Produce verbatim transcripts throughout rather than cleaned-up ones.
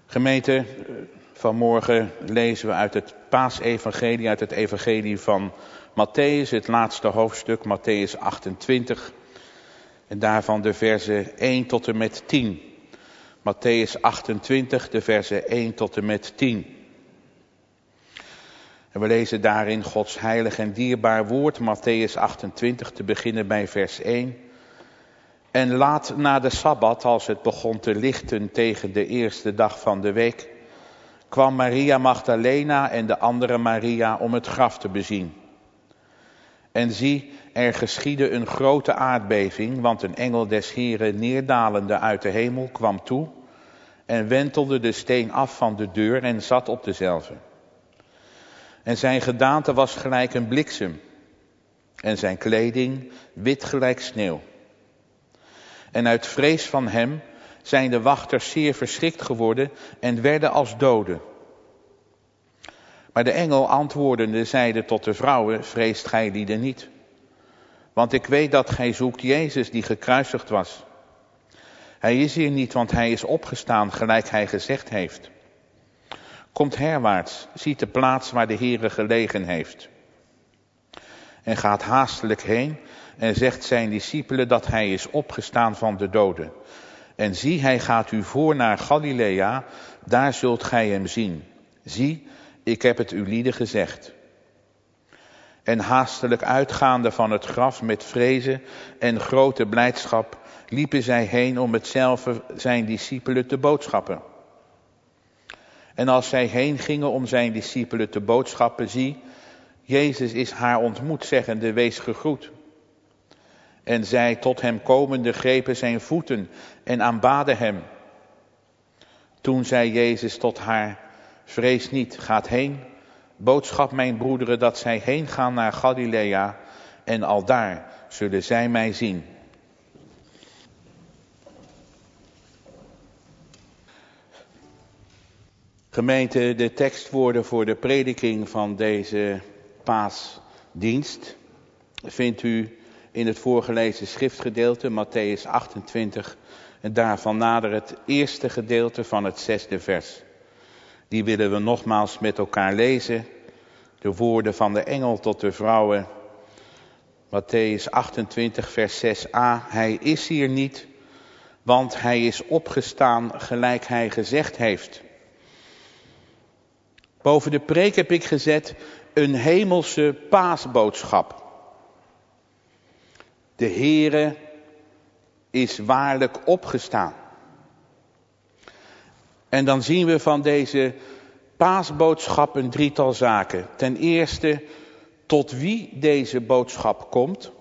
Gemeente, vanmorgen lezen we uit het Paasevangelie, uit het evangelie van Matthäus, het laatste hoofdstuk, Matthäus achtentwintig. En daarvan de versen één tot en met tien. Matthäus achtentwintig, de versen één tot en met tien. En we lezen daarin Gods heilig en dierbaar woord, Matthäus achtentwintig, te beginnen bij vers één. En laat na de Sabbat, als het begon te lichten tegen de eerste dag van de week, kwam Maria Magdalena en de andere Maria om het graf te bezien. En zie, er geschiedde een grote aardbeving, want een engel des Heren neerdalende uit de hemel kwam toe en wentelde de steen af van de deur en zat op dezelve. En zijn gedaante was gelijk een bliksem en zijn kleding wit gelijk sneeuw. En uit vrees van hem zijn de wachters zeer verschrikt geworden en werden als doden. Maar de engel antwoordende zeide tot de vrouwen, vreest gij lieden niet. Want ik weet dat gij zoekt Jezus die gekruisigd was. Hij is hier niet, want hij is opgestaan, gelijk hij gezegd heeft. Komt herwaarts, ziet de plaats waar de Heere gelegen heeft. En gaat haastelijk heen en zegt zijn discipelen dat hij is opgestaan van de doden. En zie, hij gaat u voor naar Galilea, daar zult gij hem zien. Zie, ik heb het u lieden gezegd. En haastelijk uitgaande van het graf met vrezen en grote blijdschap, liepen zij heen om hetzelfde zijn discipelen te boodschappen. En als zij heen gingen om zijn discipelen te boodschappen, zie, Jezus is haar ontmoet, zeggende, wees gegroet. En zij tot hem komende grepen zijn voeten en aanbaden hem. Toen zei Jezus tot haar, vrees niet, gaat heen, boodschap mijn broederen dat zij heen gaan naar Galilea en aldaar zullen zij mij zien. Gemeente, de tekstwoorden voor de prediking van deze paasdienst vindt u in het voorgelezen schriftgedeelte, Matthäus achtentwintig, en daarvan nader het eerste gedeelte van het zesde vers. Die willen we nogmaals met elkaar lezen. De woorden van de engel tot de vrouwen. Matthäus achtentwintig, vers zes a. Hij is hier niet, want hij is opgestaan gelijk hij gezegd heeft. Boven de preek heb ik gezet een hemelse paasboodschap. De Heere is waarlijk opgestaan. En dan zien we van deze paasboodschap een drietal zaken. Ten eerste, tot wie deze boodschap komt.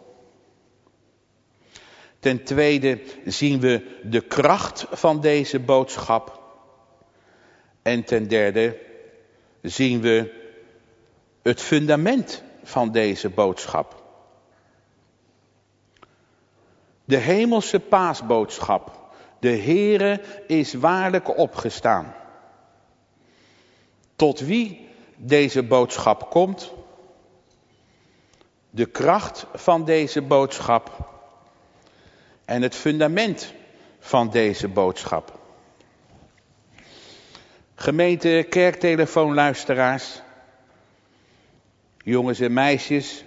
Ten tweede zien we de kracht van deze boodschap. En ten derde zien we het fundament van deze boodschap. De hemelse paasboodschap. De Heere is waarlijk opgestaan. Tot wie deze boodschap komt. De kracht van deze boodschap. En het fundament van deze boodschap. Gemeente, kerktelefoonluisteraars. Jongens en meisjes.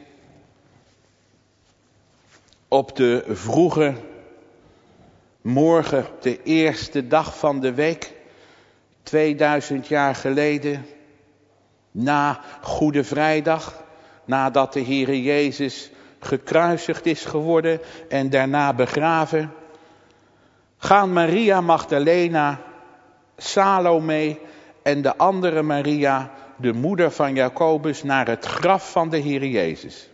Op de vroege morgen, de eerste dag van de week, tweeduizend jaar geleden, na Goede Vrijdag, nadat de Heere Jezus gekruisigd is geworden en daarna begraven, gaan Maria Magdalena, Salome en de andere Maria, de moeder van Jacobus, naar het graf van de Heere Jezus.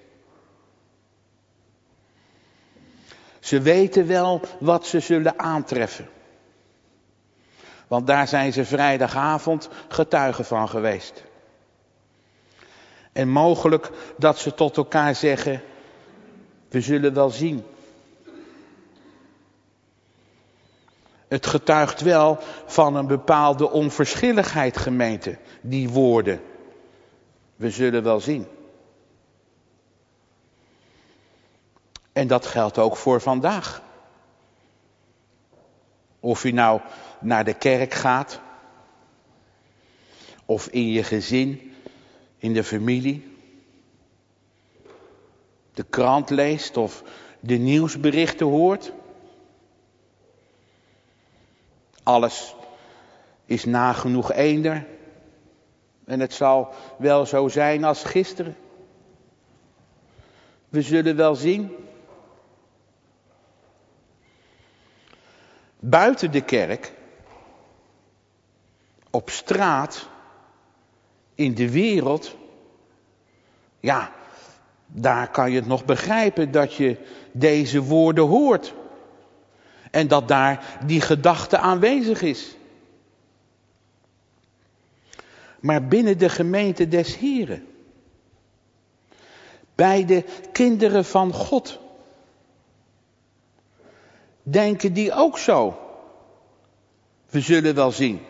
Ze weten wel wat ze zullen aantreffen. Want daar zijn ze vrijdagavond getuigen van geweest. En mogelijk dat ze tot elkaar zeggen, we zullen wel zien. Het getuigt wel van een bepaalde onverschilligheid, gemeente, die woorden. We zullen wel zien. En dat geldt ook voor vandaag. Of u nou naar de kerk gaat, Of in je gezin, in de familie. De krant leest of de nieuwsberichten hoort. Alles is nagenoeg eender. En het zal wel zo zijn als gisteren. We zullen wel zien. Buiten de kerk, op straat, in de wereld, ja, daar kan je het nog begrijpen dat je deze woorden hoort. En dat daar die gedachte aanwezig is. Maar binnen de gemeente des Heren, bij de kinderen van God, denken die ook zo. We zullen wel zien.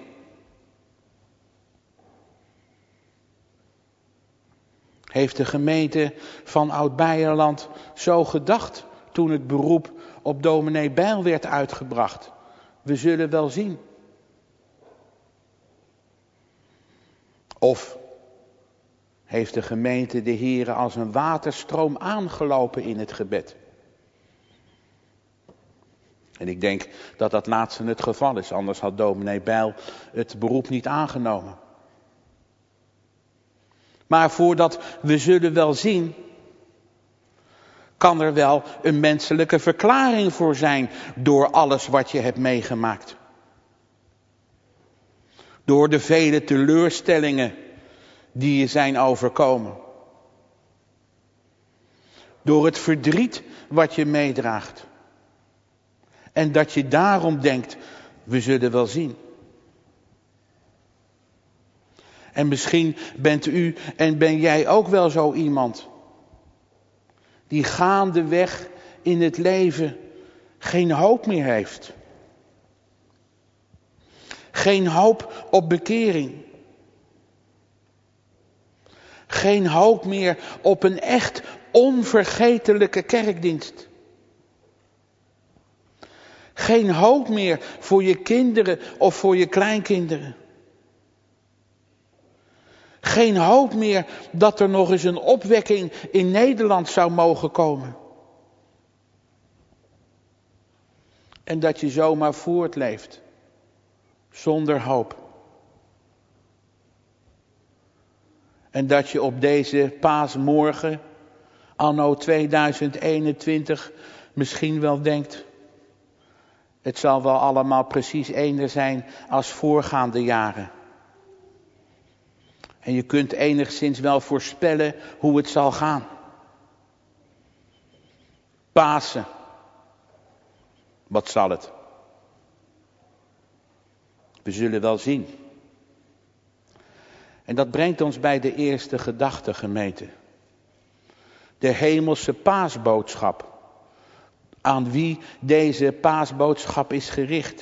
Heeft de gemeente van Oud-Beierland zo gedacht toen het beroep op dominee Bijl werd uitgebracht? We zullen wel zien. Of heeft de gemeente de Here als een waterstroom aangelopen in het gebed? En ik denk dat dat laatste het geval is, anders had dominee Bijl het beroep niet aangenomen. Maar voordat we zullen wel zien, kan er wel een menselijke verklaring voor zijn door alles wat je hebt meegemaakt. Door de vele teleurstellingen die je zijn overkomen. Door het verdriet wat je meedraagt. En dat je daarom denkt, we zullen wel zien. En misschien bent u en ben jij ook wel zo iemand die gaandeweg in het leven geen hoop meer heeft. Geen hoop op bekering. Geen hoop meer op een echt onvergetelijke kerkdienst. Geen hoop meer voor je kinderen of voor je kleinkinderen. Geen hoop meer dat er nog eens een opwekking in Nederland zou mogen komen. En dat je zomaar voortleeft. Zonder hoop. En dat je op deze paasmorgen, anno tweeduizend eenentwintig, misschien wel denkt, het zal wel allemaal precies eender zijn als voorgaande jaren. En je kunt enigszins wel voorspellen hoe het zal gaan. Pasen. Wat zal het? We zullen wel zien. En dat brengt ons bij de eerste gedachte, gemeente. De hemelse paasboodschap. Aan wie deze paasboodschap is gericht.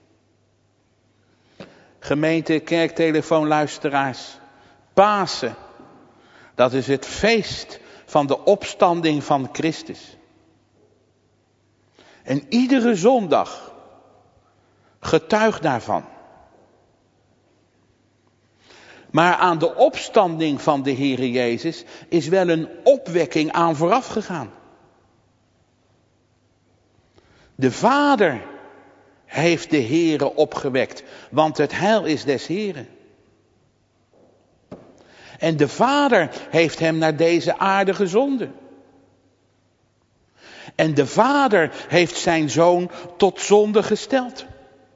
Gemeente, kerktelefoonluisteraars. Pasen, dat is het feest van de opstanding van Christus. En iedere zondag getuigt daarvan. Maar aan de opstanding van de Heere Jezus is wel een opwekking aan vooraf gegaan. De Vader heeft de Heere opgewekt, want het heil is des Heeren. En de Vader heeft hem naar deze aarde gezonden. En de Vader heeft zijn Zoon tot zonde gesteld.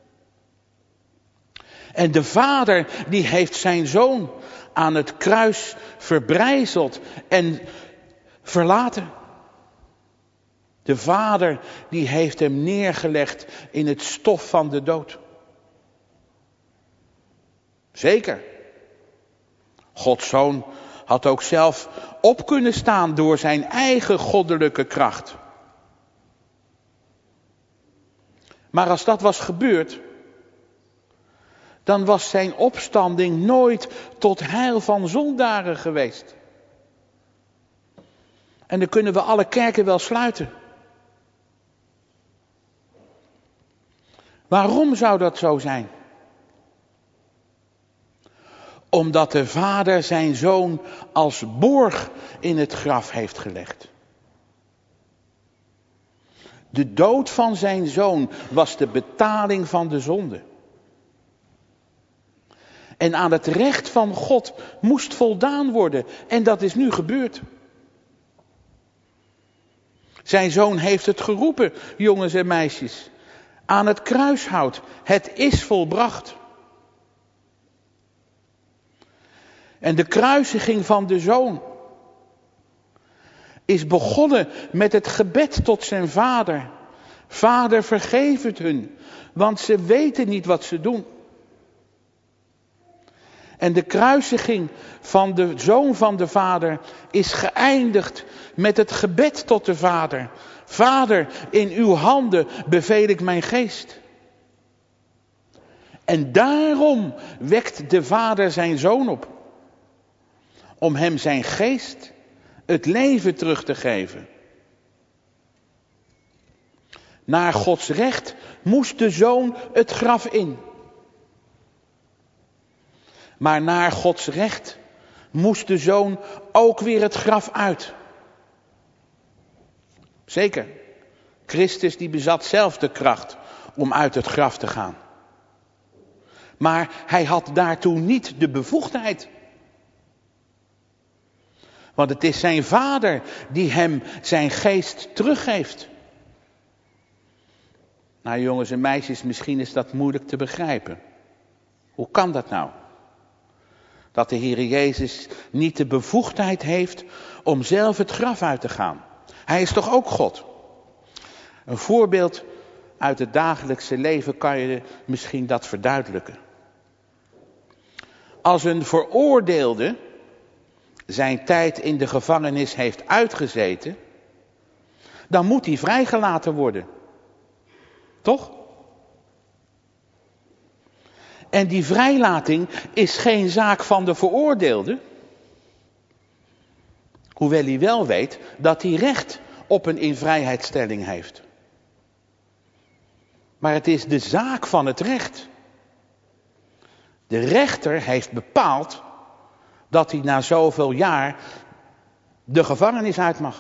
En de Vader die heeft zijn Zoon aan het kruis verbrijzeld en verlaten. De Vader die heeft hem neergelegd in het stof van de dood. Zeker. Gods Zoon had ook zelf op kunnen staan door zijn eigen goddelijke kracht. Maar als dat was gebeurd, dan was zijn opstanding nooit tot heil van zondaren geweest. En dan kunnen we alle kerken wel sluiten. Waarom zou dat zo zijn? Omdat de vader zijn zoon als borg in het graf heeft gelegd. De dood van zijn zoon was de betaling van de zonde. En aan het recht van God moest voldaan worden. En dat is nu gebeurd. Zijn zoon heeft het geroepen, jongens en meisjes. Aan het kruishout. Het is volbracht. En de kruisiging van de zoon is begonnen met het gebed tot zijn vader. Vader, vergeef het hun, want ze weten niet wat ze doen. En de kruisiging van de zoon van de vader is geëindigd met het gebed tot de vader. Vader, in uw handen beveel ik mijn geest. En daarom wekt de vader zijn zoon op. Om hem zijn geest, het leven terug te geven. Naar Gods recht moest de zoon het graf in. Maar naar Gods recht moest de zoon ook weer het graf uit. Zeker, Christus die bezat zelf de kracht om uit het graf te gaan. Maar hij had daartoe niet de bevoegdheid. Want het is zijn vader die hem zijn geest teruggeeft. Nou jongens en meisjes, misschien is dat moeilijk te begrijpen. Hoe kan dat nou? Dat de Heer Jezus niet de bevoegdheid heeft om zelf het graf uit te gaan. Hij is toch ook God? Een voorbeeld uit het dagelijkse leven kan je misschien dat verduidelijken. Als een veroordeelde zijn tijd in de gevangenis heeft uitgezeten, dan moet hij vrijgelaten worden. Toch? En die vrijlating is geen zaak van de veroordeelde. Hoewel hij wel weet dat hij recht op een invrijheidstelling heeft. Maar het is de zaak van het recht. De rechter heeft bepaald dat hij na zoveel jaar de gevangenis uit mag.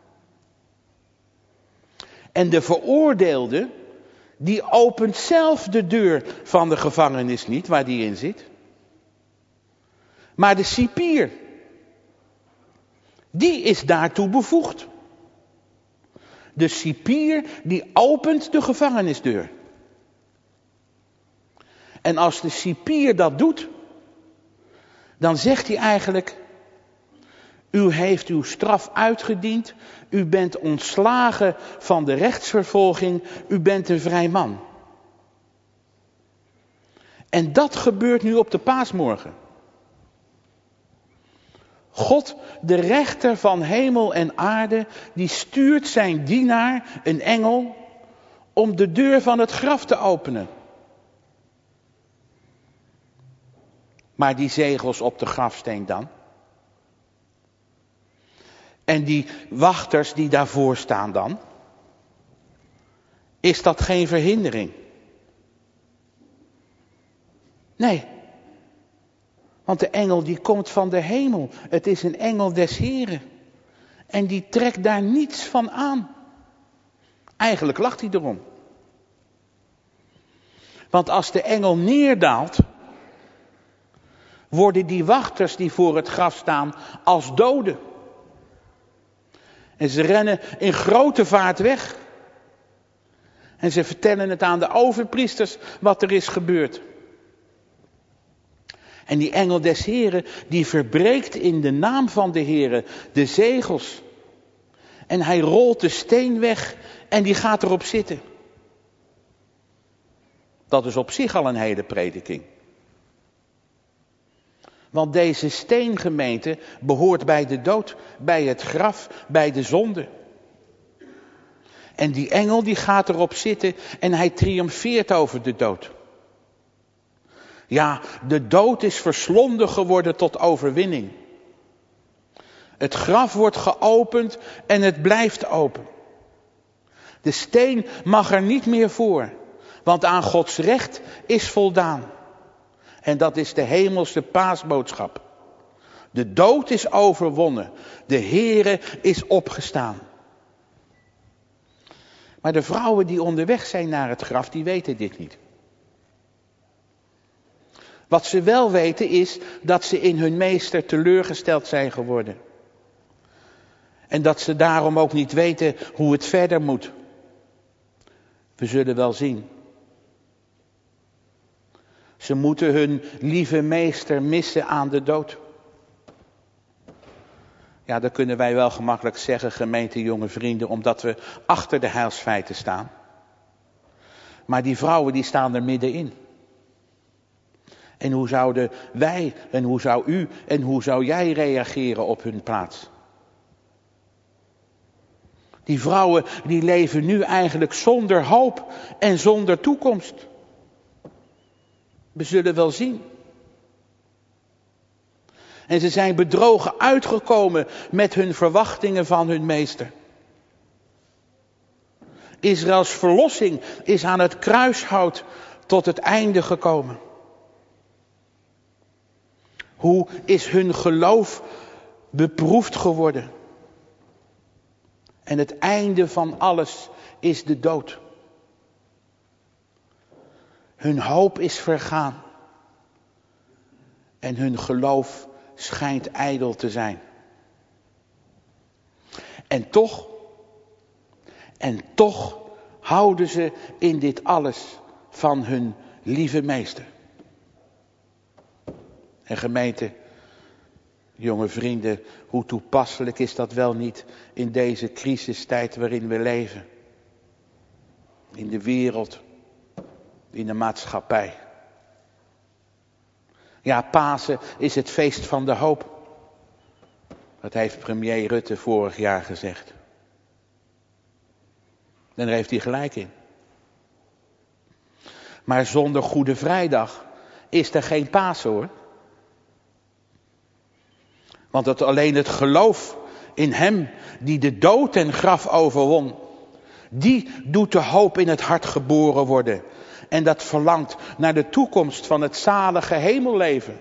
En de veroordeelde, die opent zelf de deur van de gevangenis niet, waar die in zit. Maar de cipier, die is daartoe bevoegd. De cipier, die opent de gevangenisdeur. En als de cipier dat doet, dan zegt hij eigenlijk: u heeft uw straf uitgediend, u bent ontslagen van de rechtsvervolging, u bent een vrij man. En dat gebeurt nu op de paasmorgen. God, de rechter van hemel en aarde, die stuurt zijn dienaar, een engel, om de deur van het graf te openen. Maar die zegels op de grafsteen dan? En die wachters die daarvoor staan dan? Is dat geen verhindering? Nee. Want de engel die komt van de hemel. Het is een engel des Heren. En die trekt daar niets van aan. Eigenlijk lacht hij erom. Want als de engel neerdaalt, worden die wachters die voor het graf staan als doden. En ze rennen in grote vaart weg. En ze vertellen het aan de overpriesters wat er is gebeurd. En die engel des Heren, die verbreekt in de naam van de Heren de zegels. En hij rolt de steen weg en die gaat erop zitten. Dat is op zich al een hele prediking. Want deze steengemeente behoort bij de dood, bij het graf, bij de zonde. En die engel die gaat erop zitten en hij triomfeert over de dood. Ja, de dood is verslonden geworden tot overwinning. Het graf wordt geopend en het blijft open. De steen mag er niet meer voor, want aan Gods recht is voldaan. En dat is de hemelse paasboodschap. De dood is overwonnen. De Heere is opgestaan. Maar de vrouwen die onderweg zijn naar het graf, die weten dit niet. Wat ze wel weten is dat ze in hun meester teleurgesteld zijn geworden. En dat ze daarom ook niet weten hoe het verder moet. We zullen wel zien. Ze moeten hun lieve meester missen aan de dood. Ja, dat kunnen wij wel gemakkelijk zeggen, gemeente jonge vrienden, omdat we achter de heilsfeiten staan. Maar die vrouwen die staan er middenin. En hoe zouden wij en hoe zou u en hoe zou jij reageren op hun plaats? Die vrouwen die leven nu eigenlijk zonder hoop en zonder toekomst. We zullen wel zien. En ze zijn bedrogen uitgekomen met hun verwachtingen van hun meester. Israëls verlossing is aan het kruishout tot het einde gekomen. Hoe is hun geloof beproefd geworden? En het einde van alles is de dood. Hun hoop is vergaan. En hun geloof schijnt ijdel te zijn. En toch, en toch houden ze in dit alles van hun lieve meester. En gemeente, jonge vrienden, hoe toepasselijk is dat wel niet in deze crisistijd waarin we leven. In de wereld, in de maatschappij. Ja, Pasen is het feest van de hoop. Dat heeft premier Rutte vorig jaar gezegd. En daar heeft hij gelijk in. Maar zonder Goede Vrijdag is er geen Pasen hoor. Want dat alleen het geloof in hem die de dood en graf overwon, die doet de hoop in het hart geboren worden. En dat verlangt naar de toekomst van het zalige hemelleven.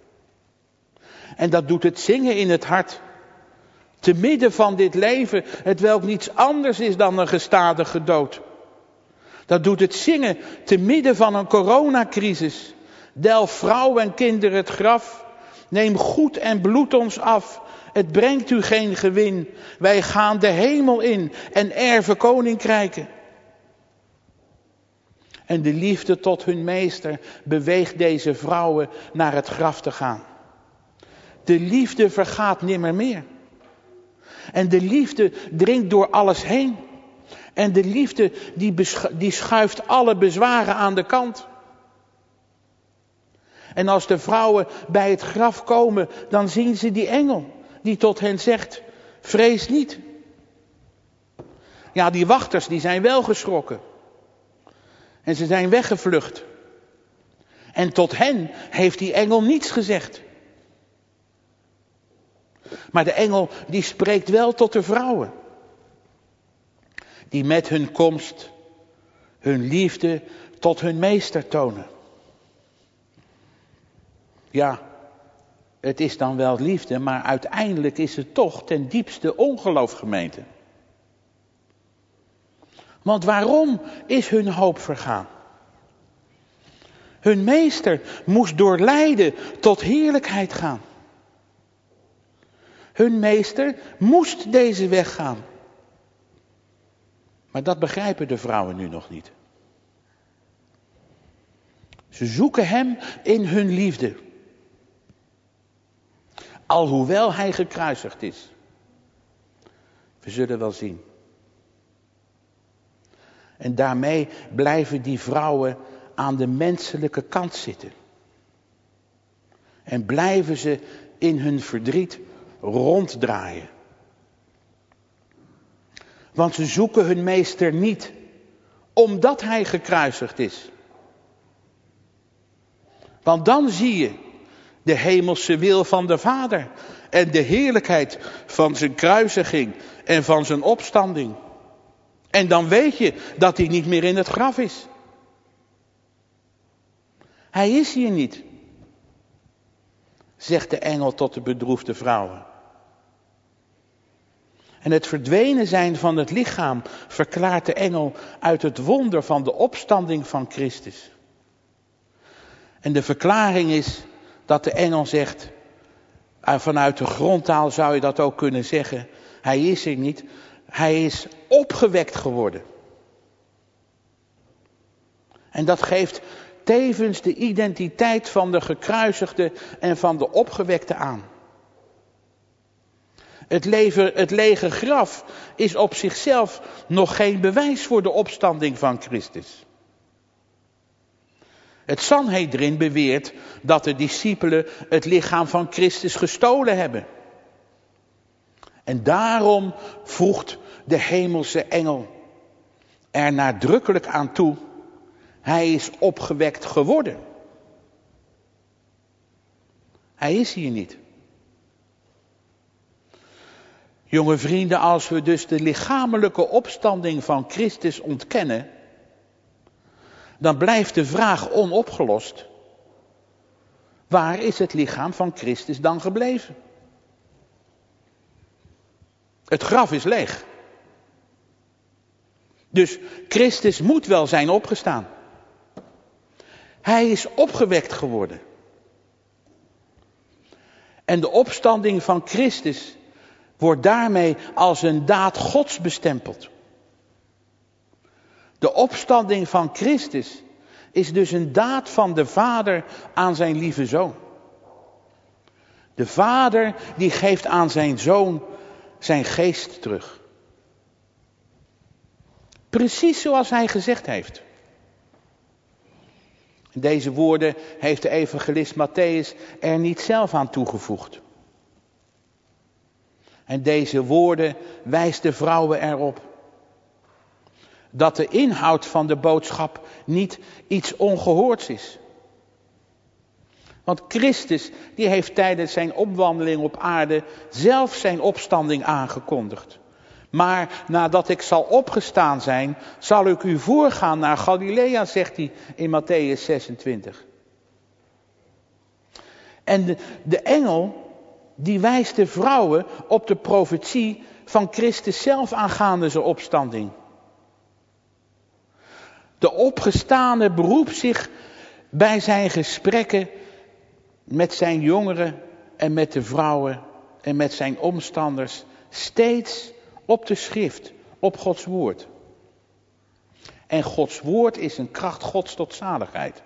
En dat doet het zingen in het hart. Te midden van dit leven, het welk niets anders is dan een gestadige dood. Dat doet het zingen te midden van een coronacrisis. Delf vrouw en kinderen het graf. Neem goed en bloed ons af. Het brengt u geen gewin. Wij gaan de hemel in en erven koninkrijken. En de liefde tot hun meester beweegt deze vrouwen naar het graf te gaan. De liefde vergaat nimmer meer. En de liefde dringt door alles heen. En de liefde die, beschu- die schuift alle bezwaren aan de kant. En als de vrouwen bij het graf komen, dan zien ze die engel die tot hen zegt, vrees niet. Ja, die wachters die zijn wel geschrokken. En ze zijn weggevlucht. En tot hen heeft die engel niets gezegd. Maar de engel die spreekt wel tot de vrouwen. Die met hun komst hun liefde tot hun meester tonen. Ja, het is dan wel liefde, maar uiteindelijk is het toch ten diepste ongeloof, gemeente. Want waarom is hun hoop vergaan? Hun meester moest door lijden tot heerlijkheid gaan. Hun meester moest deze weg gaan. Maar dat begrijpen de vrouwen nu nog niet. Ze zoeken hem in hun liefde. Alhoewel hij gekruisigd is. We zullen wel zien. En daarmee blijven die vrouwen aan de menselijke kant zitten. En blijven ze in hun verdriet ronddraaien. Want ze zoeken hun meester niet omdat hij gekruisigd is. Want dan zie je de hemelse wil van de Vader en de heerlijkheid van zijn kruisiging en van zijn opstanding. En dan weet je dat hij niet meer in het graf is. Hij is hier niet. zegt de engel tot de bedroefde vrouwen. En het verdwenen zijn van het lichaam verklaart de engel uit het wonder van de opstanding van Christus. En de verklaring is dat de engel zegt, vanuit de grondtaal zou je dat ook kunnen zeggen, hij is er niet, hij is opgewekt geworden. En dat geeft tevens de identiteit van de gekruisigde en van de opgewekte aan. Het, leven, het lege graf is op zichzelf nog geen bewijs voor de opstanding van Christus. Het Sanhedrin beweert dat de discipelen het lichaam van Christus gestolen hebben. En daarom voegt de hemelse engel er nadrukkelijk aan toe, hij is opgewekt geworden. Hij is hier niet. Jonge vrienden, als we dus de lichamelijke opstanding van Christus ontkennen, dan blijft de vraag onopgelost. Waar is het lichaam van Christus dan gebleven? Het graf is leeg. Dus Christus moet wel zijn opgestaan. Hij is opgewekt geworden. En de opstanding van Christus wordt daarmee als een daad Gods bestempeld. De opstanding van Christus is dus een daad van de Vader aan zijn lieve Zoon. De Vader die geeft aan zijn Zoon zijn geest terug. Precies zoals hij gezegd heeft. Deze woorden heeft de evangelist Mattheüs er niet zelf aan toegevoegd. En deze woorden wijst de vrouwen erop dat de inhoud van de boodschap niet iets ongehoords is. Want Christus die heeft tijdens zijn opwandeling op aarde zelf zijn opstanding aangekondigd. Maar nadat ik zal opgestaan zijn, zal ik u voorgaan naar Galilea, zegt hij in Mattheüs zesentwintig. En de, de engel die wijst de vrouwen op de profetie van Christus zelf aangaande zijn opstanding. De opgestane beroept zich bij zijn gesprekken met zijn jongeren en met de vrouwen en met zijn omstanders steeds op de schrift, op Gods woord. En Gods woord is een kracht Gods tot zaligheid.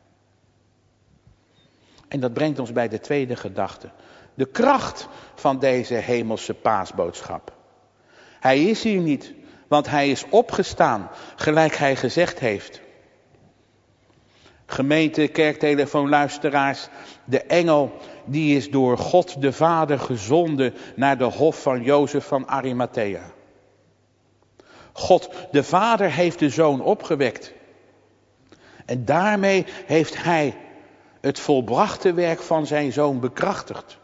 En dat brengt ons bij de tweede gedachte. De kracht van deze hemelse paasboodschap. Hij is hier niet, want hij is opgestaan, gelijk hij gezegd heeft. Gemeente, kerktelefoonluisteraars, de engel die is door God de Vader gezonden naar de hof van Jozef van Arimathea. God de Vader heeft de Zoon opgewekt. En daarmee heeft hij het volbrachte werk van zijn Zoon bekrachtigd.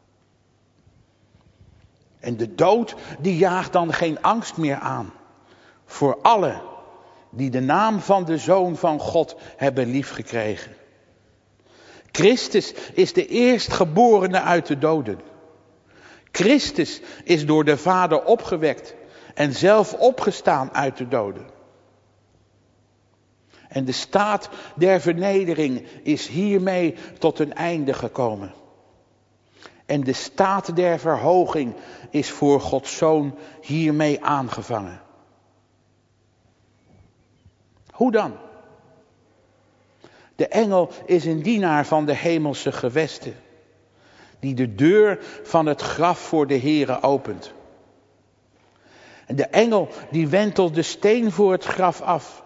En de dood die jaagt dan geen angst meer aan. Voor allen die de naam van de Zoon van God hebben liefgekregen. Christus is de eerstgeborene uit de doden. Christus is door de Vader opgewekt en zelf opgestaan uit de doden. En de staat der vernedering is hiermee tot een einde gekomen. En de staat der verhoging is voor Gods Zoon hiermee aangevangen. Hoe dan? De engel is een dienaar van de hemelse gewesten, die de deur van het graf voor de Here opent. En de engel die wentelt de steen voor het graf af.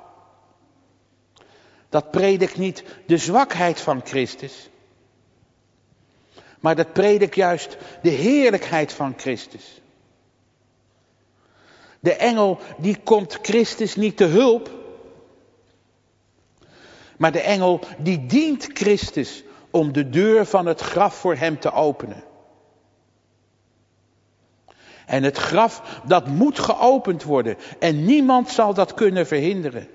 Dat predikt niet de zwakheid van Christus, maar dat predikt juist de heerlijkheid van Christus. De engel die komt Christus niet te hulp, maar de engel die dient Christus om de deur van het graf voor hem te openen. En het graf dat moet geopend worden en niemand zal dat kunnen verhinderen.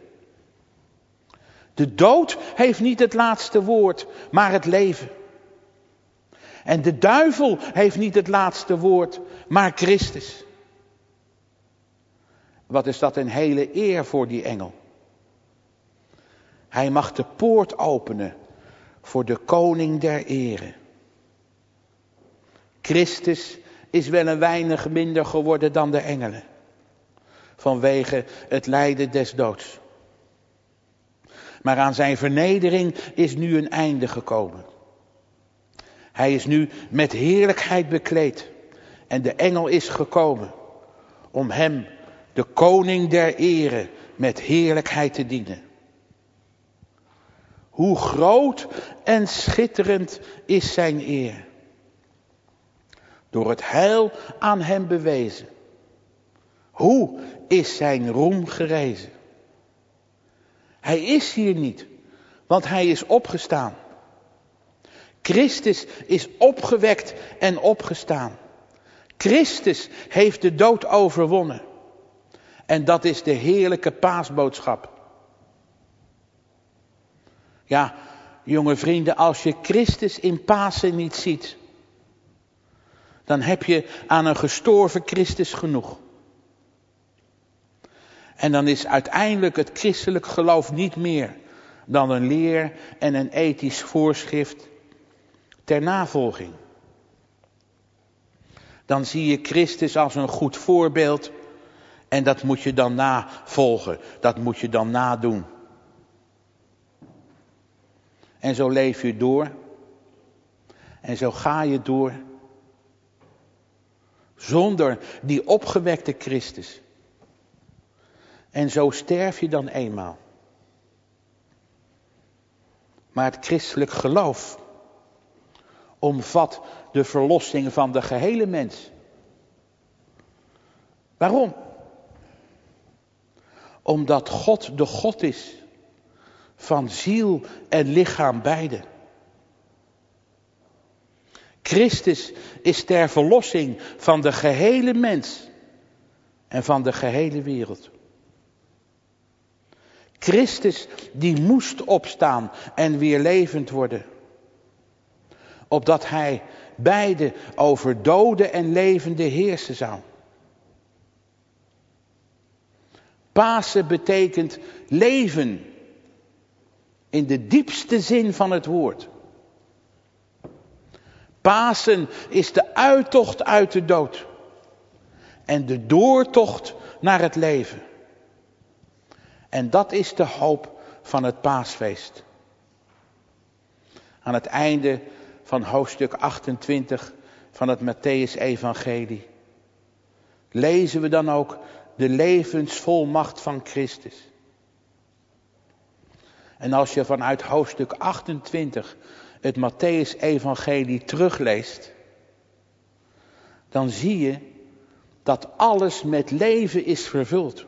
De dood heeft niet het laatste woord, maar het leven. En de duivel heeft niet het laatste woord, maar Christus. Wat is dat een hele eer voor die engel. Hij mag de poort openen voor de koning der ere. Christus is wel een weinig minder geworden dan de engelen. Vanwege het lijden des doods. Maar aan zijn vernedering is nu een einde gekomen. Hij is nu met heerlijkheid bekleed. En de engel is gekomen om hem, de koning der ere, met heerlijkheid te dienen. Hoe groot en schitterend is zijn eer. Door het heil aan hem bewezen. Hoe is zijn roem gerezen? Hij is hier niet, want hij is opgestaan. Christus is opgewekt en opgestaan. Christus heeft de dood overwonnen. En dat is de heerlijke paasboodschap. Ja, jonge vrienden, als je Christus in Pasen niet ziet, dan heb je aan een gestorven Christus genoeg. En dan is uiteindelijk het christelijk geloof niet meer dan een leer en een ethisch voorschrift ter navolging. Dan zie je Christus als een goed voorbeeld en dat moet je dan navolgen, dat moet je dan nadoen. En zo leef je door en zo ga je door zonder die opgewekte Christus. En zo sterf je dan eenmaal. Maar het christelijk geloof omvat de verlossing van de gehele mens. Waarom? Omdat God de God is van ziel en lichaam beide. Christus is ter verlossing van de gehele mens en van de gehele wereld. Christus die moest opstaan en weer levend worden. Opdat hij beide over doden en levenden heersen zou. Pasen betekent leven in de diepste zin van het woord. Pasen is de uittocht uit de dood en de doortocht naar het leven. En dat is de hoop van het paasfeest. Aan het einde van hoofdstuk achtentwintig van het Mattheüs-evangelie lezen we dan ook de levensvolmacht van Christus. En als je vanuit hoofdstuk achtentwintig het Mattheüs-evangelie terugleest, dan zie je dat alles met leven is vervuld.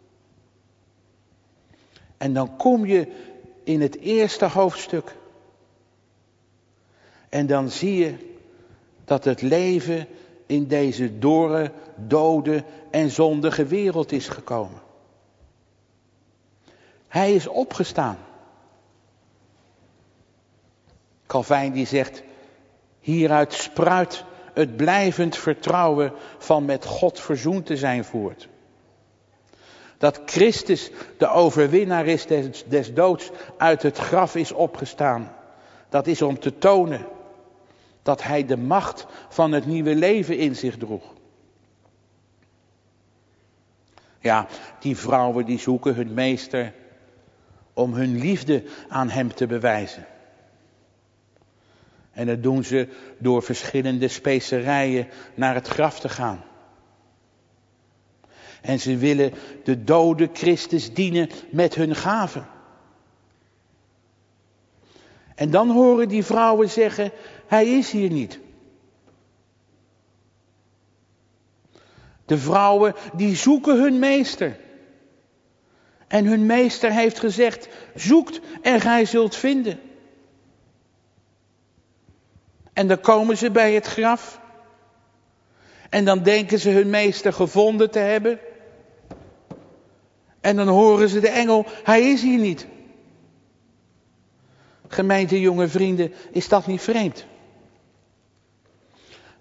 En dan kom je in het eerste hoofdstuk. En dan zie je dat het leven in deze dorre, dode en zondige wereld is gekomen. Hij is opgestaan. Calvijn die zegt, hieruit spruit het blijvend vertrouwen van met God verzoend te zijn voort. Dat Christus de overwinnaar is des, des doods uit het graf is opgestaan. Dat is om te tonen dat hij de macht van het nieuwe leven in zich droeg. Ja, die vrouwen die zoeken hun meester om hun liefde aan hem te bewijzen. En dat doen ze door verschillende specerijen naar het graf te gaan. En ze willen de dode Christus dienen met hun gaven. En dan horen die vrouwen zeggen, hij is hier niet. De vrouwen die zoeken hun meester. En hun meester heeft gezegd, zoekt en gij zult vinden. En dan komen ze bij het graf. En dan denken ze hun meester gevonden te hebben. En dan horen ze de engel, hij is hier niet. Gemeente jonge vrienden, is dat niet vreemd?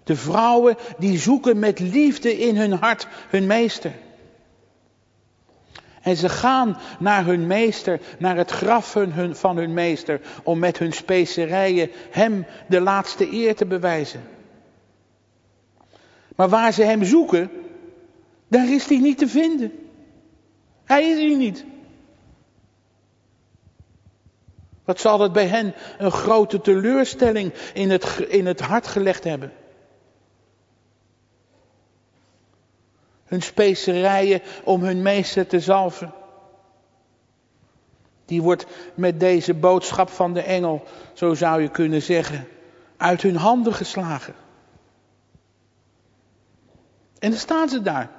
De vrouwen die zoeken met liefde in hun hart hun meester. En ze gaan naar hun meester, naar het graf van hun meester, om met hun specerijen hem de laatste eer te bewijzen. Maar waar ze hem zoeken, daar is hij niet te vinden. Hij is hier niet. Wat zal het bij hen een grote teleurstelling in het, in het hart gelegd hebben. Hun specerijen om hun meester te zalven. Die wordt met deze boodschap van de engel, zo zou je kunnen zeggen, uit hun handen geslagen. En dan staan ze daar.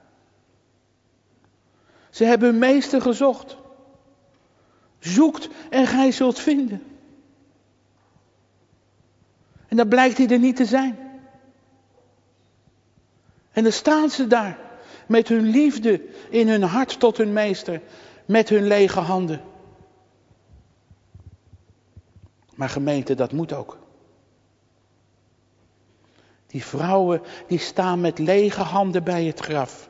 Ze hebben hun meester gezocht. Zoekt en gij zult vinden. En dan blijkt hij er niet te zijn. En dan staan ze daar met hun liefde in hun hart tot hun meester, met hun lege handen. Maar gemeente, dat moet ook. Die vrouwen die staan met lege handen bij het graf.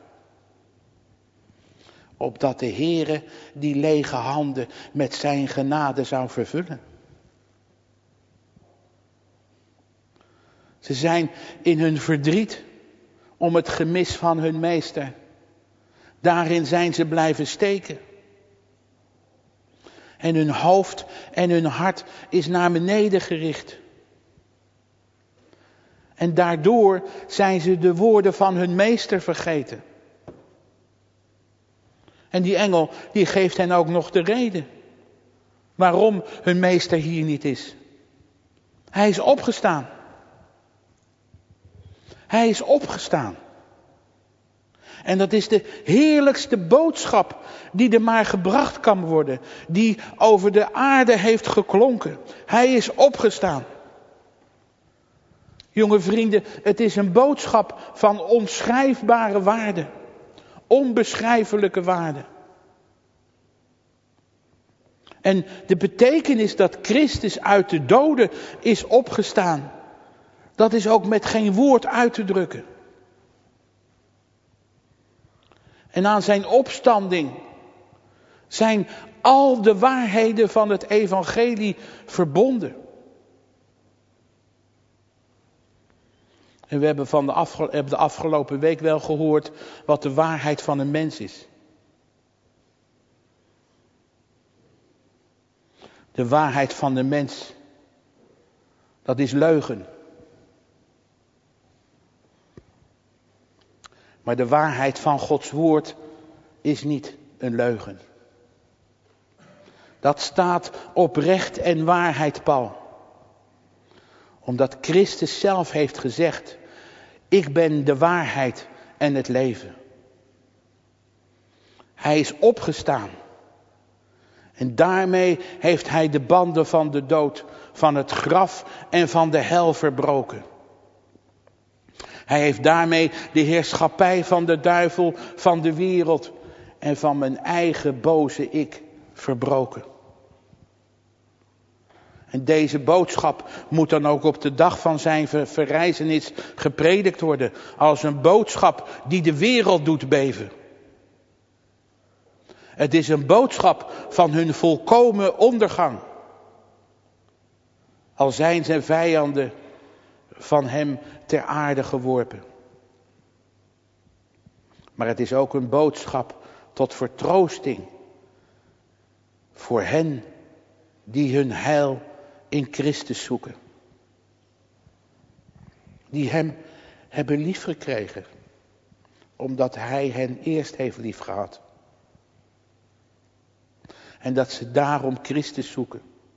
Opdat de Heere die lege handen met zijn genade zou vervullen. Ze zijn in hun verdriet om het gemis van hun meester. Daarin zijn ze blijven steken. En hun hoofd en hun hart is naar beneden gericht. En daardoor zijn ze de woorden van hun meester vergeten. En die engel die geeft hen ook nog de reden waarom hun meester hier niet is. Hij is opgestaan. Hij is opgestaan. En dat is de heerlijkste boodschap die er maar gebracht kan worden. Die over de aarde heeft geklonken. Hij is opgestaan. Jonge vrienden, het is een boodschap van onschrijfbare waarde. Onbeschrijfelijke waarde. En de betekenis dat Christus uit de doden is opgestaan, dat is ook met geen woord uit te drukken. En aan zijn opstanding zijn al de waarheden van het evangelie verbonden. En we hebben, van de, afge- hebben de afgelopen week wel gehoord wat de waarheid van een mens is. De waarheid van de mens, dat is leugen. Maar de waarheid van Gods woord is niet een leugen. Dat staat op recht en waarheid, Paul. Omdat Christus zelf heeft gezegd, ik ben de waarheid en het leven. Hij is opgestaan. En daarmee heeft hij de banden van de dood, van het graf en van de hel verbroken. Hij heeft daarmee de heerschappij van de duivel, van de wereld en van mijn eigen boze ik verbroken. En deze boodschap moet dan ook op de dag van zijn verrijzenis gepredikt worden. Als een boodschap die de wereld doet beven. Het is een boodschap van hun volkomen ondergang. Al zijn zijn vijanden van hem ter aarde geworpen. Maar het is ook een boodschap tot vertroosting voor hen die hun heil in Christus zoeken. Die hem hebben liefgekregen, omdat hij hen eerst heeft liefgehad. En dat ze daarom Christus zoeken.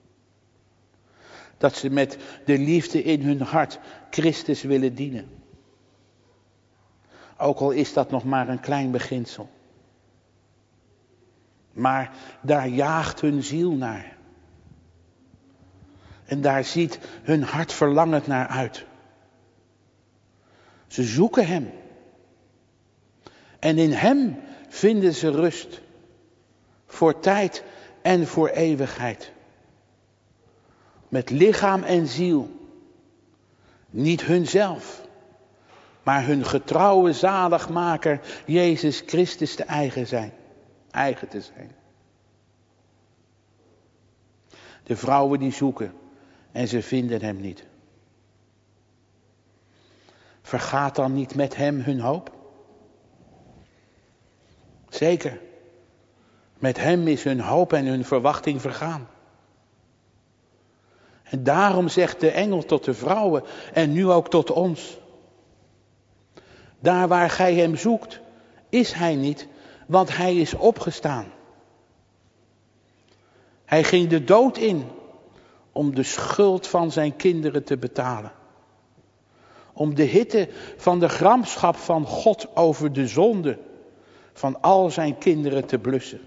Dat ze met de liefde in hun hart Christus willen dienen. Ook al is dat nog maar een klein beginsel. Maar daar jaagt hun ziel naar. En daar ziet hun hart verlangend naar uit. Ze zoeken hem. En in hem vinden ze rust. Voor tijd en voor eeuwigheid. Met lichaam en ziel. Niet hunzelf, maar hun getrouwe zaligmaker Jezus Christus te eigen zijn. Eigen te zijn. De vrouwen die zoeken en ze vinden hem niet. Vergaat dan niet met hem hun hoop? Zeker. Met hem is hun hoop en hun verwachting vergaan. En daarom zegt de engel tot de vrouwen en nu ook tot ons. Daar waar gij hem zoekt, is hij niet, want hij is opgestaan. Hij ging de dood in om de schuld van zijn kinderen te betalen. Om de hitte van de gramschap van God over de zonde van al zijn kinderen te blussen.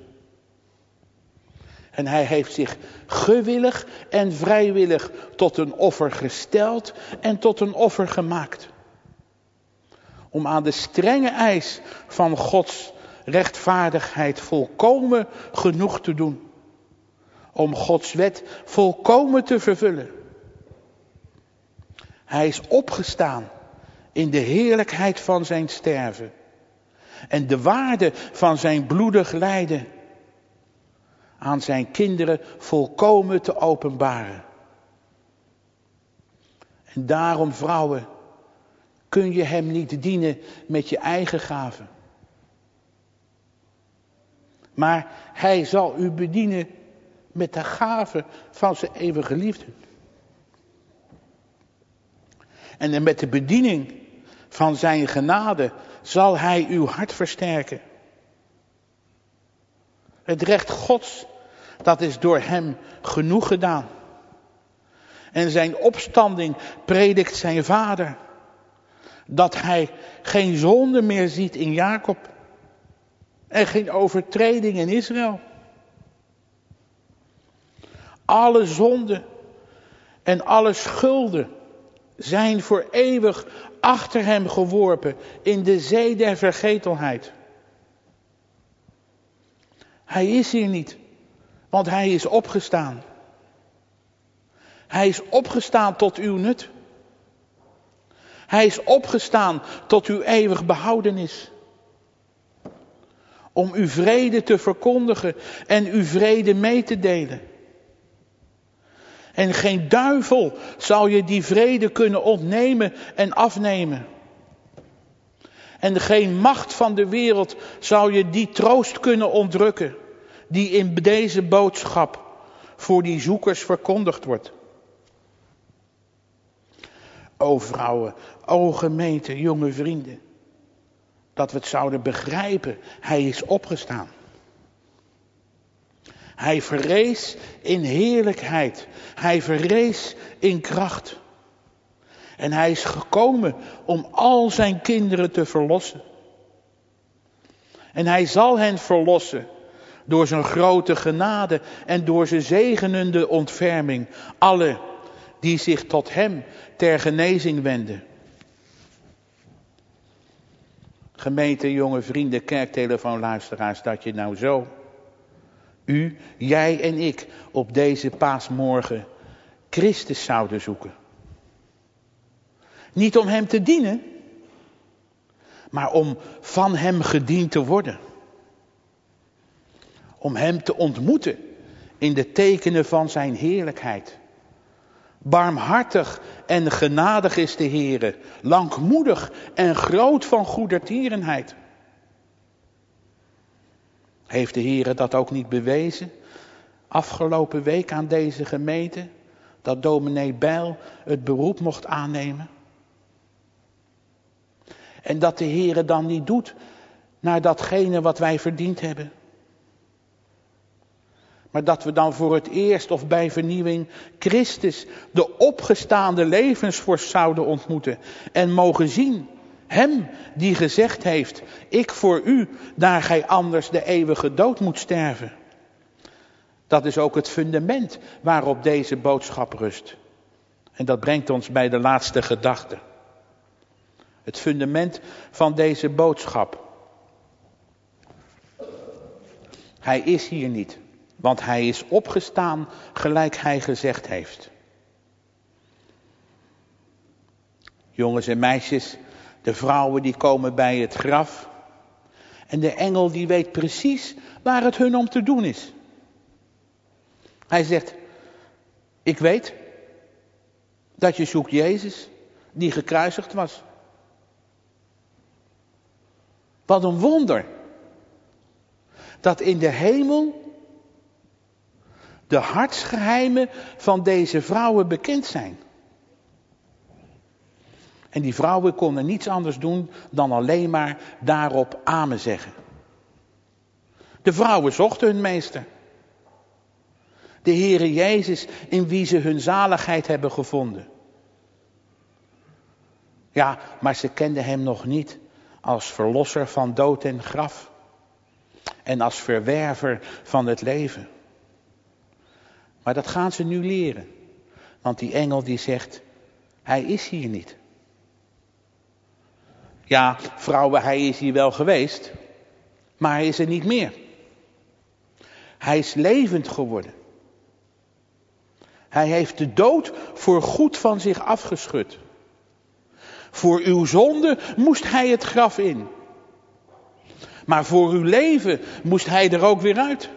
En hij heeft zich gewillig en vrijwillig tot een offer gesteld en tot een offer gemaakt. Om aan de strenge eis van Gods rechtvaardigheid volkomen genoeg te doen. Om Gods wet volkomen te vervullen. Hij is opgestaan in de heerlijkheid van zijn sterven. En de waarde van zijn bloedig lijden aan zijn kinderen volkomen te openbaren. En daarom, vrouwen, kun je hem niet dienen met je eigen gaven. Maar hij zal u bedienen met de gave van zijn eeuwige liefde. En met de bediening van zijn genade zal hij uw hart versterken. Het recht Gods, dat is door hem genoeg gedaan. En zijn opstanding predikt zijn vader. Dat hij geen zonde meer ziet in Jacob. En geen overtreding in Israël. Alle zonden en alle schulden zijn voor eeuwig achter hem geworpen in de zee der vergetelheid. Hij is hier niet, want hij is opgestaan. Hij is opgestaan tot uw nut. Hij is opgestaan tot uw eeuwig behoudenis. Om uw vrede te verkondigen en uw vrede mee te delen. En geen duivel zal je die vrede kunnen ontnemen en afnemen. En geen macht van de wereld zal je die troost kunnen ontrukken. Die in deze boodschap voor die zoekers verkondigd wordt. O vrouwen, o gemeente, jonge vrienden. Dat we het zouden begrijpen. Hij is opgestaan. Hij verrees in heerlijkheid. Hij verrees in kracht. En hij is gekomen om al zijn kinderen te verlossen. En hij zal hen verlossen door zijn grote genade en door zijn zegenende ontferming. Alle die zich tot hem ter genezing wenden. Gemeente, jonge vrienden, kerktelefoonluisteraars, dat je nou zo, u, jij en ik, op deze paasmorgen Christus zouden zoeken. Niet om hem te dienen, maar om van hem gediend te worden. Om hem te ontmoeten in de tekenen van zijn heerlijkheid. Barmhartig en genadig is de Heere, langmoedig en groot van goedertierenheid. Heeft de Heere dat ook niet bewezen? Afgelopen week aan deze gemeente, dat dominee Bijl het beroep mocht aannemen. En dat de Heere dan niet doet naar datgene wat wij verdiend hebben. Maar dat we dan voor het eerst of bij vernieuwing Christus, de opgestaande levensvorst, zouden ontmoeten. En mogen zien, hem die gezegd heeft, ik voor u, daar gij anders de eeuwige dood moet sterven. Dat is ook het fundament waarop deze boodschap rust. En dat brengt ons bij de laatste gedachte. Het fundament van deze boodschap. Hij is hier niet. Want hij is opgestaan gelijk hij gezegd heeft. Jongens en meisjes, De vrouwen die komen bij het graf. En de engel die weet precies waar het hun om te doen is. Hij zegt, ik weet dat je zoekt Jezus die gekruisigd was. Wat een wonder. Dat in de hemel de hartsgeheimen van deze vrouwen bekend zijn. En die vrouwen konden niets anders doen dan alleen maar daarop amen zeggen. De vrouwen zochten hun meester. De Heere Jezus in wie ze hun zaligheid hebben gevonden. Ja, maar ze kenden hem nog niet als verlosser van dood en graf. En als verwerver van het leven. Maar dat gaan ze nu leren. Want die engel die zegt, hij is hier niet. Ja, vrouwen, hij is hier wel geweest. Maar hij is er niet meer. Hij is levend geworden. Hij heeft de dood voor goed van zich afgeschud. Voor uw zonde moest hij het graf in. Maar voor uw leven moest hij er ook weer uit.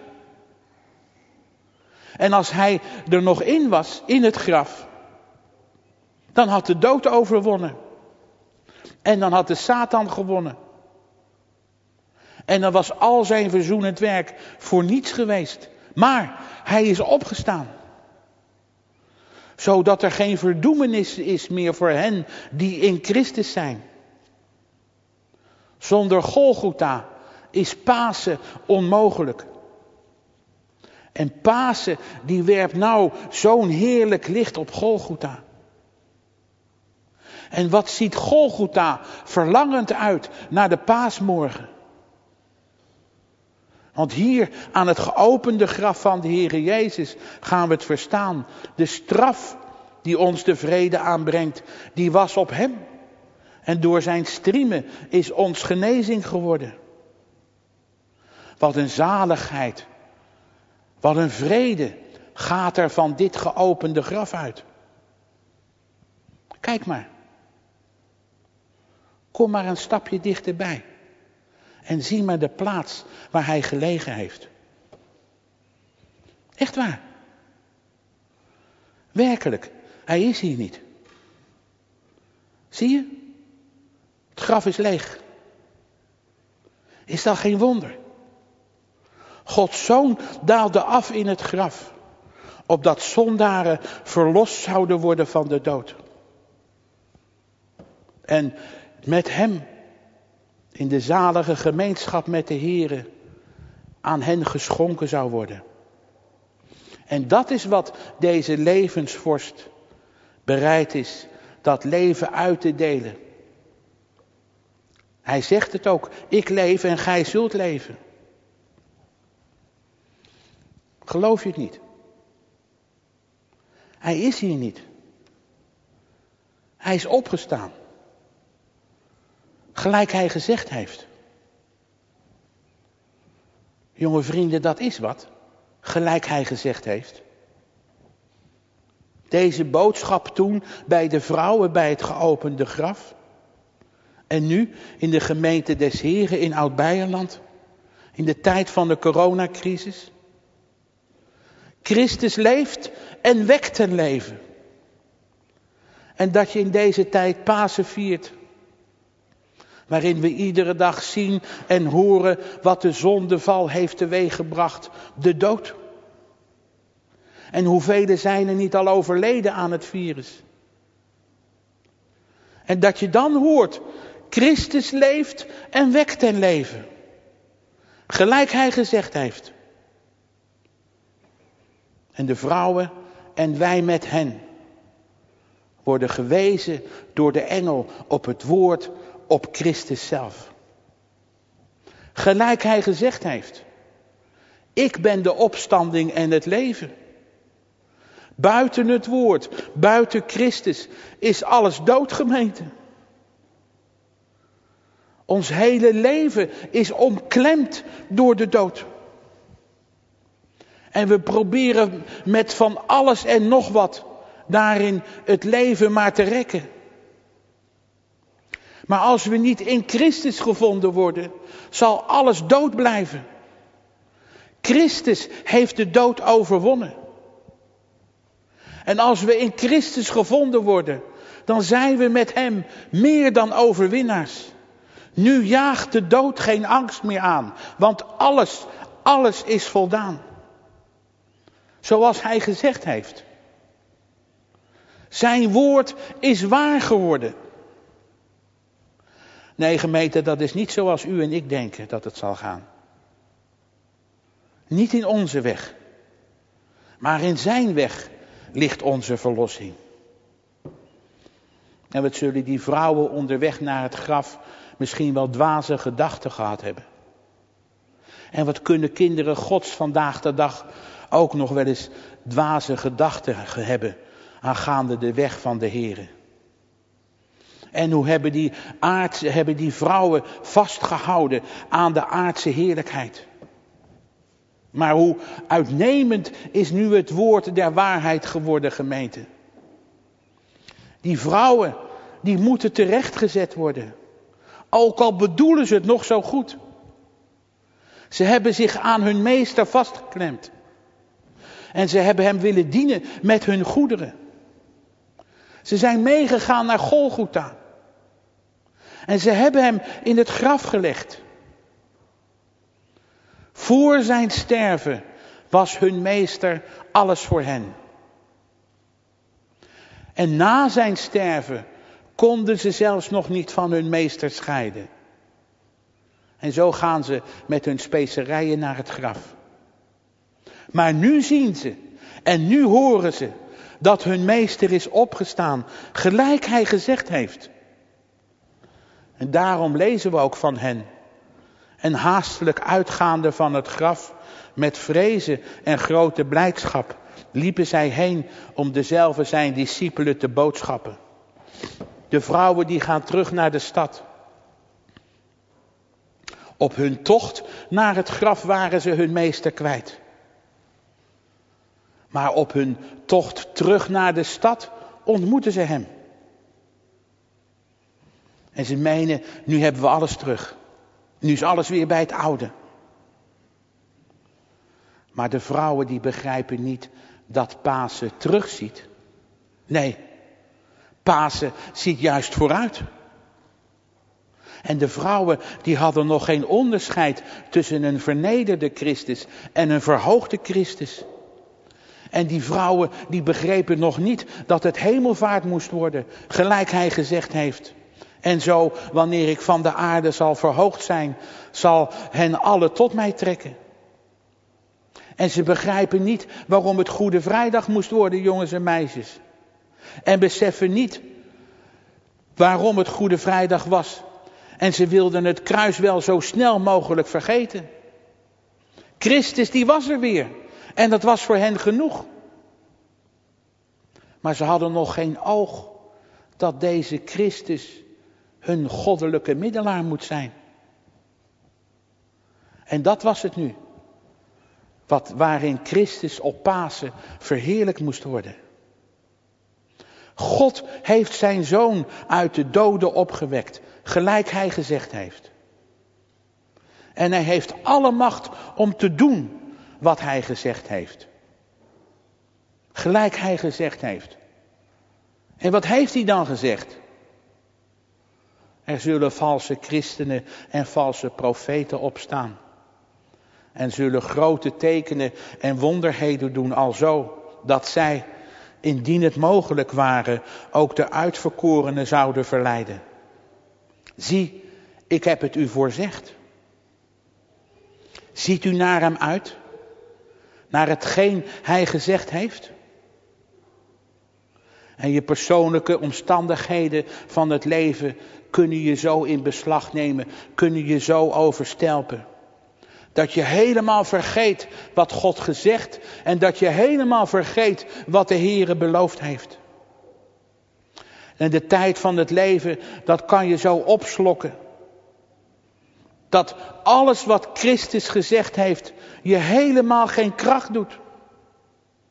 En als hij er nog in was, in het graf, dan had de dood overwonnen. En dan had de Satan gewonnen. En dan was al zijn verzoenend werk voor niets geweest. Maar hij is opgestaan. Zodat er geen verdoemenis is meer voor hen die in Christus zijn. Zonder Golgotha is Pasen onmogelijk. En Pasen die werpt nou zo'n heerlijk licht op Golgotha. En wat ziet Golgotha verlangend uit naar de paasmorgen. Want hier aan het geopende graf van de Heere Jezus gaan we het verstaan. De straf die ons de vrede aanbrengt, die was op hem. En door zijn striemen is ons genezing geworden. Wat een zaligheid, wat een vrede gaat er van dit geopende graf uit. Kijk maar. Kom maar een stapje dichterbij. En zie maar de plaats waar hij gelegen heeft. Echt waar. Werkelijk, hij is hier niet. Zie je? Het graf is leeg. Is dat geen wonder? Gods zoon daalde af in het graf. Opdat zondaren verlost zouden worden van de dood. En met hem in de zalige gemeenschap met de Heere aan hen geschonken zou worden. En dat is wat deze levensvorst bereid is, dat leven uit te delen. Hij zegt het ook, ik leef en gij zult leven. Geloof je het niet? Hij is hier niet. Hij is opgestaan. Gelijk hij gezegd heeft. Jonge vrienden, dat is wat. Gelijk hij gezegd heeft. Deze boodschap toen bij de vrouwen bij het geopende graf. En nu in de gemeente des Heren in Oud-Beierland. In de tijd van de coronacrisis. Christus leeft en wekt ten leven. En dat je in deze tijd Pasen viert. Waarin we iedere dag zien en horen wat de zondeval heeft teweeggebracht. De dood. En hoeveel zijn er niet al overleden aan het virus. En dat je dan hoort. Christus leeft en wekt ten leven. Gelijk hij gezegd heeft. En de vrouwen en wij met hen. Worden gewezen door de engel op het woord op Christus zelf. Gelijk hij gezegd heeft. Ik ben de opstanding en het leven. Buiten het woord, buiten Christus is alles dood, gemeente. Ons hele leven is omklemd door de dood. En we proberen met van alles en nog wat daarin het leven maar te rekken. Maar als we niet in Christus gevonden worden, zal alles dood blijven. Christus heeft de dood overwonnen. En als we in Christus gevonden worden, dan zijn we met hem meer dan overwinnaars. Nu jaagt de dood geen angst meer aan, want alles, alles is voldaan. Zoals hij gezegd heeft. Zijn woord is waar geworden. Nee, gemeente, dat is niet zoals u en ik denken dat het zal gaan. Niet in onze weg, maar in zijn weg ligt onze verlossing. En wat zullen die vrouwen onderweg naar het graf misschien wel dwaze gedachten gehad hebben. En wat kunnen kinderen Gods vandaag de dag ook nog wel eens dwaze gedachten hebben aangaande de weg van de Here. En hoe hebben die, aardse, hebben die vrouwen vastgehouden aan de aardse heerlijkheid. Maar hoe uitnemend is nu het woord der waarheid geworden, gemeente. Die vrouwen, die moeten terechtgezet worden. Ook al bedoelen ze het nog zo goed. Ze hebben zich aan hun meester vastgeklemd. En ze hebben hem willen dienen met hun goederen. Ze zijn meegegaan naar Golgotha. En ze hebben hem in het graf gelegd. Voor zijn sterven was hun meester alles voor hen. En na zijn sterven konden ze zelfs nog niet van hun meester scheiden. En zo gaan ze met hun specerijen naar het graf. Maar nu zien ze en nu horen ze dat hun meester is opgestaan, gelijk hij gezegd heeft. En daarom lezen we ook van hen. En haastelijk uitgaande van het graf, met vrezen en grote blijdschap, liepen zij heen om dezelfde zijn discipelen te boodschappen. De vrouwen die gaan terug naar de stad. Op hun tocht naar het graf waren ze hun meester kwijt. Maar op hun tocht terug naar de stad ontmoetten ze hem. En ze menen, nu hebben we alles terug. Nu is alles weer bij het oude. Maar de vrouwen die begrijpen niet dat Pasen terugziet. Nee, Pasen ziet juist vooruit. En de vrouwen die hadden nog geen onderscheid tussen een vernederde Christus en een verhoogde Christus. En die vrouwen die begrepen nog niet dat het hemelvaart moest worden, gelijk hij gezegd heeft. En zo, wanneer ik van de aarde zal verhoogd zijn, zal hen alle tot mij trekken. En ze begrijpen niet waarom het Goede Vrijdag moest worden, jongens en meisjes. En beseffen niet waarom het Goede Vrijdag was. En ze wilden het kruis wel zo snel mogelijk vergeten. Christus die was er weer. En dat was voor hen genoeg. Maar ze hadden nog geen oog dat deze Christus hun goddelijke middelaar moet zijn. En dat was het nu. Wat, waarin Christus op Pasen verheerlijkt moest worden. God heeft zijn zoon uit de doden opgewekt, gelijk hij gezegd heeft. En hij heeft alle macht om te doen wat hij gezegd heeft. Gelijk hij gezegd heeft. En wat heeft hij dan gezegd? Er zullen valse christenen en valse profeten opstaan. En zullen grote tekenen en wonderheden doen, alzo dat zij, indien het mogelijk waren, ook de uitverkorenen zouden verleiden. Zie, ik heb het u voorzegd. Ziet u naar hem uit? Naar hetgeen hij gezegd heeft? En je persoonlijke omstandigheden van het leven kunnen je zo in beslag nemen, kunnen je zo overstelpen. Dat je helemaal vergeet wat God gezegd en dat je helemaal vergeet wat de Heere beloofd heeft. En de tijd van het leven, dat kan je zo opslokken. Dat alles wat Christus gezegd heeft, je helemaal geen kracht doet.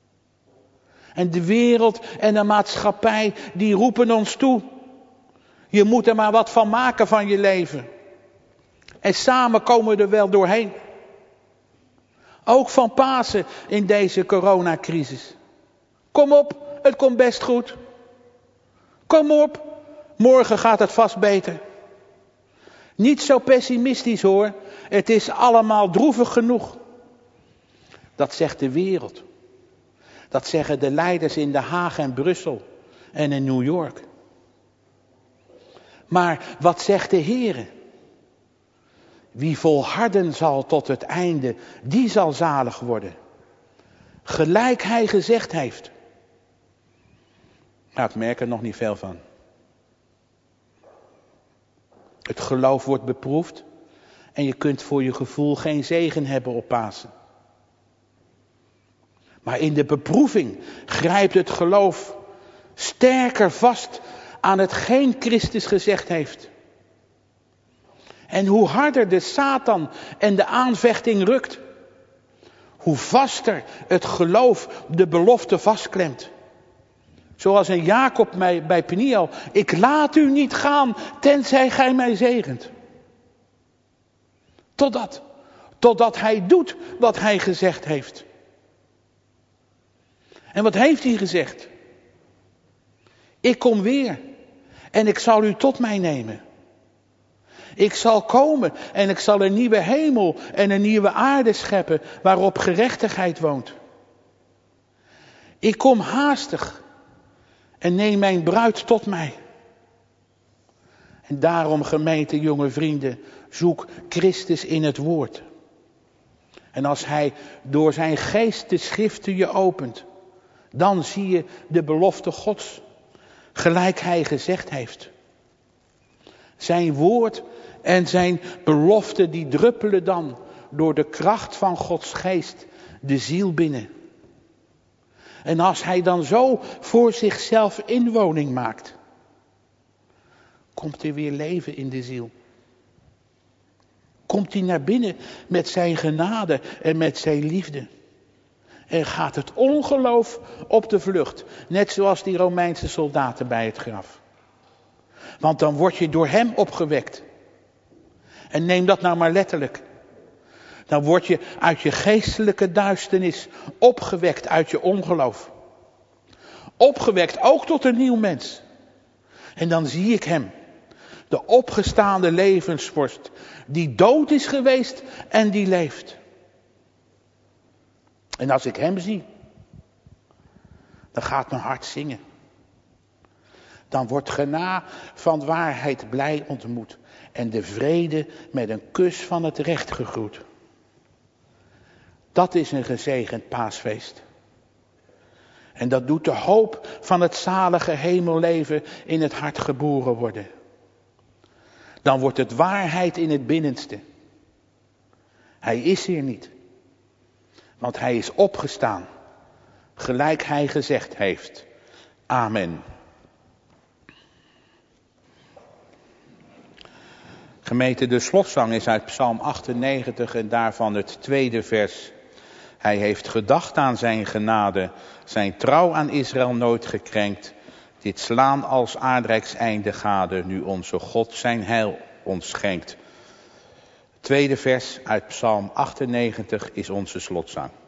En de wereld en de maatschappij, die roepen ons toe. Je moet er maar wat van maken van je leven. En samen komen we er wel doorheen. Ook van Pasen in deze coronacrisis. Kom op, het komt best goed. Kom op, morgen gaat het vast beter. Niet zo pessimistisch hoor, het is allemaal droevig genoeg. Dat zegt de wereld. Dat zeggen de leiders in Den Haag en Brussel en in New York. Maar wat zegt de Heere? Wie volharden zal tot het einde, die zal zalig worden. Gelijk hij gezegd heeft. Nou, ik merk er nog niet veel van. Het geloof wordt beproefd en je kunt voor je gevoel geen zegen hebben op Pasen. Maar in de beproeving grijpt het geloof sterker vast aan hetgeen Christus gezegd heeft. En hoe harder de Satan en de aanvechting rukt, hoe vaster het geloof de belofte vastklemt. Zoals een Jacob bij Peniel. Ik laat u niet gaan, tenzij gij mij zegent. Totdat, totdat hij doet wat hij gezegd heeft. En wat heeft hij gezegd? Ik kom weer en ik zal u tot mij nemen. Ik zal komen en ik zal een nieuwe hemel en een nieuwe aarde scheppen waarop gerechtigheid woont. Ik kom haastig en neem mijn bruid tot mij. En daarom, gemeente, jonge vrienden, zoek Christus in het woord. En als hij door zijn geest de schriften je opent, dan zie je de belofte Gods, gelijk hij gezegd heeft. Zijn woord en zijn belofte die druppelen dan door de kracht van Gods geest de ziel binnen. En als hij dan zo voor zichzelf inwoning maakt, komt er weer leven in de ziel. Komt hij naar binnen met zijn genade en met zijn liefde. En gaat het ongeloof op de vlucht, net zoals die Romeinse soldaten bij het graf. Want dan word je door hem opgewekt. En neem dat nou maar letterlijk. Dan word je uit je geestelijke duisternis opgewekt uit je ongeloof. Opgewekt ook tot een nieuw mens. En dan zie ik hem. De opgestaande levensvorst. Die dood is geweest en die leeft. En als ik hem zie. Dan gaat mijn hart zingen. Dan wordt gena van waarheid blij ontmoet. En de vrede met een kus van het recht gegroet. Dat is een gezegend paasfeest. En dat doet de hoop van het zalige hemelleven in het hart geboren worden. Dan wordt het waarheid in het binnenste. Hij is hier niet. Want hij is opgestaan. Gelijk hij gezegd heeft. Amen. Gemeente, de slotzang is uit Psalm achtennegentig en daarvan het tweede vers. Hij heeft gedacht aan zijn genade, zijn trouw aan Israël nooit gekrenkt. Dit slaan als aardrijkseinde gade, nu onze God zijn heil ons schenkt. Het tweede vers uit Psalm achtennegentig is onze slotzang.